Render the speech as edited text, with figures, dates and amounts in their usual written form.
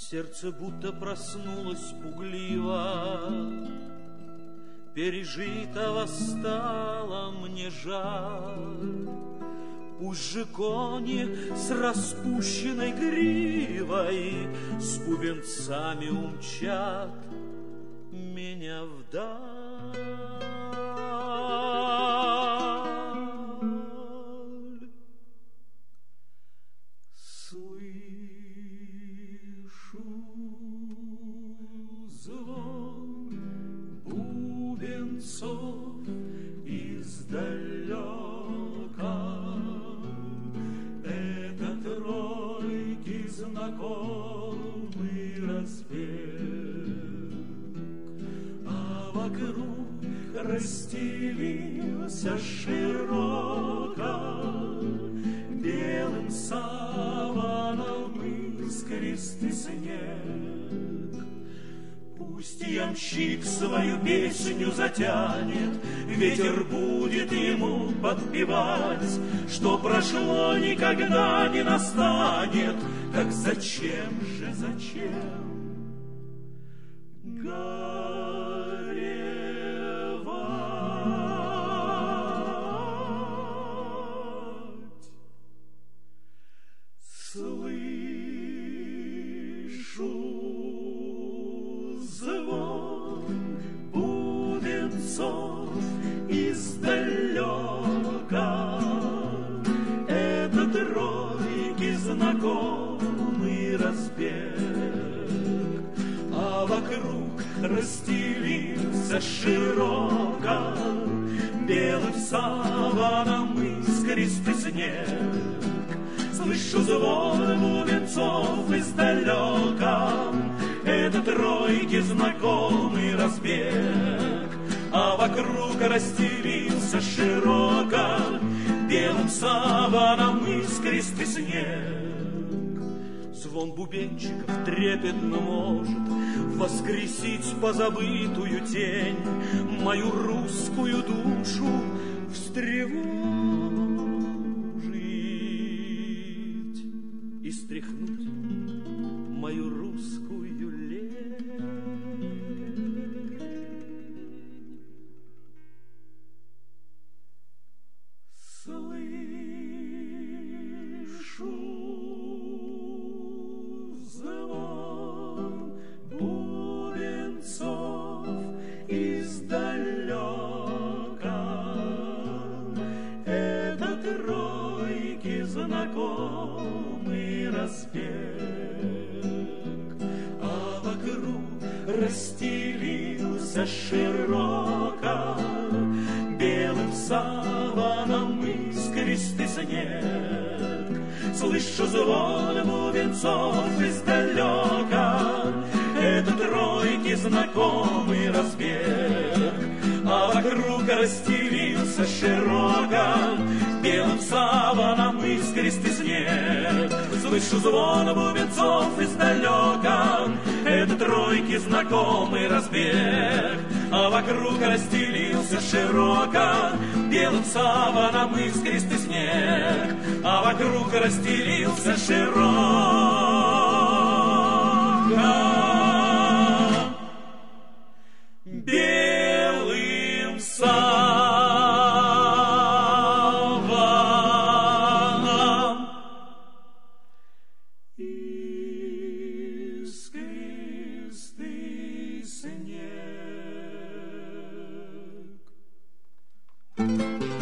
Сердце будто проснулось пугливо, пережитого стало мне жаль. Пусть же кони с распущенной гривой с бубенцами умчат меня вдаль. Издалека это тройки знакомый распев, а вокруг расстелился широко белым саваном искристый снег. Пусть ямщик свою песню затянет, ветер будет ему подпевать, что прошло никогда не настанет. Так зачем же, зачем горевать? Слышу звон бубенцов издалека, это тройки знакомый разбег, а вокруг расстелился широко белым саваном искристый снег. Слышу звон бубенцов издалека, это тройки знакомый разбег, а вокруг расстелился широко белым саваном искристый снег. Звон бубенчиков трепетно может воскресить позабытую тень, мою русскую душу встревожить и стряхнуть мою русскую лень. Слышу звон бубенцов издалека, это тройки знакомый разбег, а вокруг расстелился широко белым саваном искристый снег. Слышу звон бубенцов издалека, это тройки знакомый разбег, а вокруг расстелился широко белым саваном искристый снег. Слышу звон бубенцов издалека, это тройки знакомый разбег, а вокруг расстелился широко белым саваном искристый снег, а вокруг расстелился широко белым саваном искристый снег.